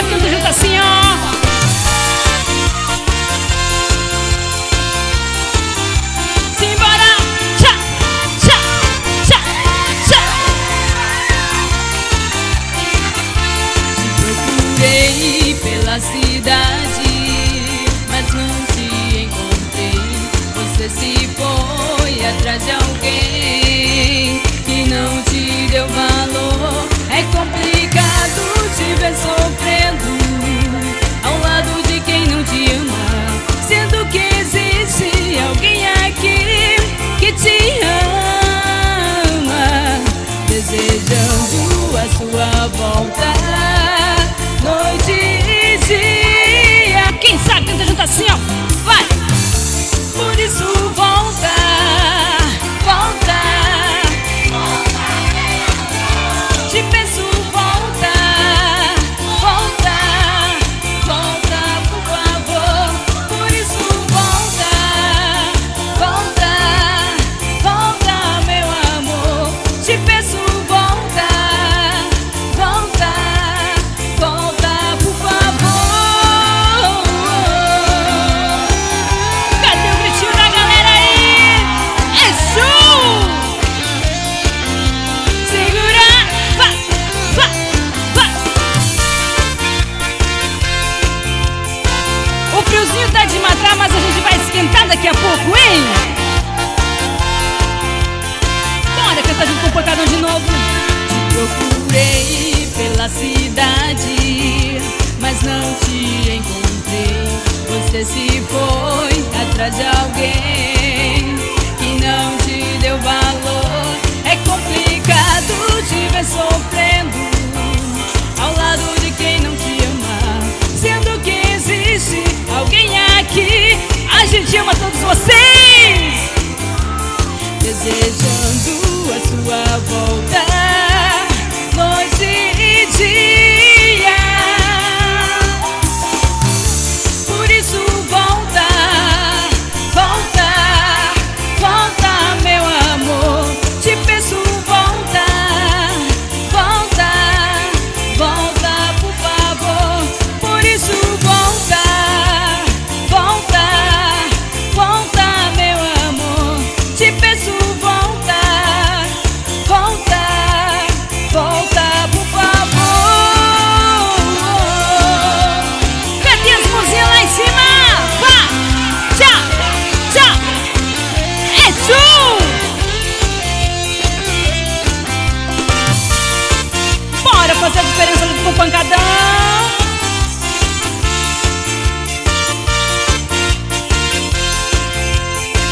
sabe, canta junto assim, ó. Simbora! Tchá, tchá, tchá, tchá. Procurei pela cidade, mas não te encontrei. Você se foi atrás de alguém que não te deu valor. É complicado te ver sofrendo ao lado de quem não te ama, sendo que existe alguém aqui que te ama, desejando a sua volta noite e dia. Quem sabe, canta junto assim, ó. Vai! Por isso volta, volta, te peço volta, volta, volta, por favor. Por isso volta, volta, volta, meu amor. Te peço volta, volta, volta, por favor. Cadê o gritinho da galera aí? É show! Segura, Vá, vá, vá. O friozinho tá de matar, mas a gente vai esquentar daqui a pouco, hein? Bora cantar junto com o pancadão de novo. procurei pela cidade, mas não te encontrei. Você se foi atrás de alguém que não te deu valor. É complicado te ver sofrendo ao lado de quem não te ama, sendo que existe alguém aqui. A gente ama todos vocês! Desejando a sua volta noite e dia. Por isso volta, volta, volta, meu amor. Te peço volta, volta, volta, por favor. Por isso volta, volta, volta, meu amor. Te peço volta, volta, volta, por favor. Cadê as mãozinhas lá em cima? Vá! Tchá! Tchá! É show! Bora fazer a diferença junto com o pancadão!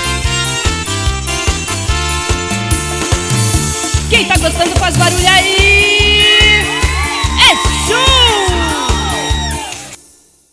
Quem tá gostando faz barulho aí!